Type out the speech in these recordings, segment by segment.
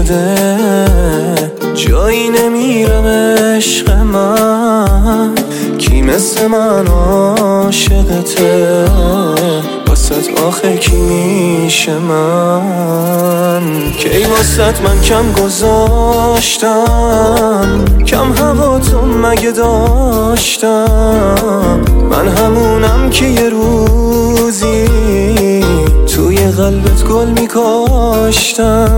شده جایی نمیرم عشق من، کی مثل من عاشقته؟ واسط آخه کی میشه من؟ کی واسط من کم گذاشتم؟ کم هواتون مگه داشتم؟ من همونم که یه روزی توی قلبت گل میکاشتم،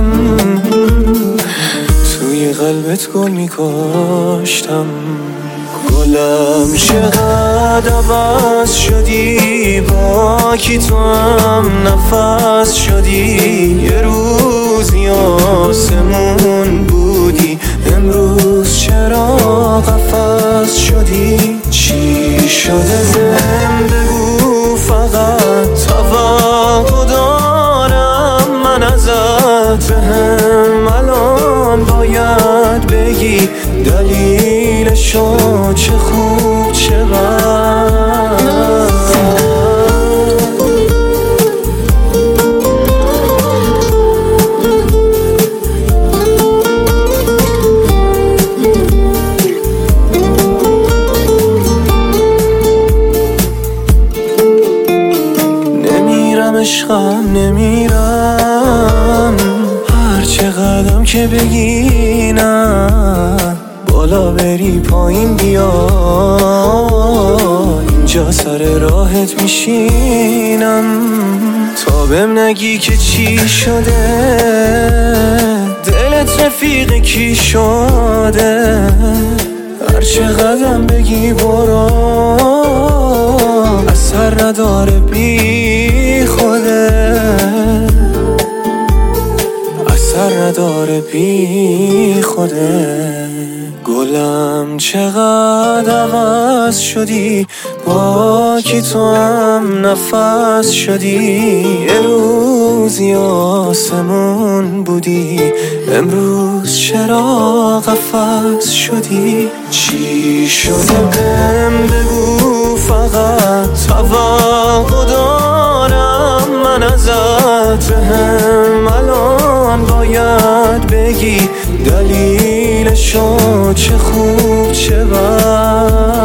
توی قلبت گل میکاشتم. گلم چقدر عوض شدی، با کی تو هم نفس شدی. یه روزی آسمون بودی، امروز چرا قفس شدی؟ چی شده بهم بگو فقط، توقع دارم من ازت. بهم الان باید بگی دلیلشو، چه خوب چه بد. نمیرم عشقم نمیرم، هر چه قدم که بگی نه، بالا بری پایین بیا، اینجا سر راحت میشینم. تا بهم نگی که چی شده، دلت رفیق کی شده؟ هر چه قدم بگی برو، اثر نداره بی خوده، اثر نداره بی خوده. گلم چقدر عوض شدی، با کی تو هم نفس شدی. یه روزی آسمون بودی، امروز چرا قفس شدی؟ چی شده بهم بگو فقط، توقع دارم من ازت. بهم الان باید بگی دلیلشو، چه خوب چه بد.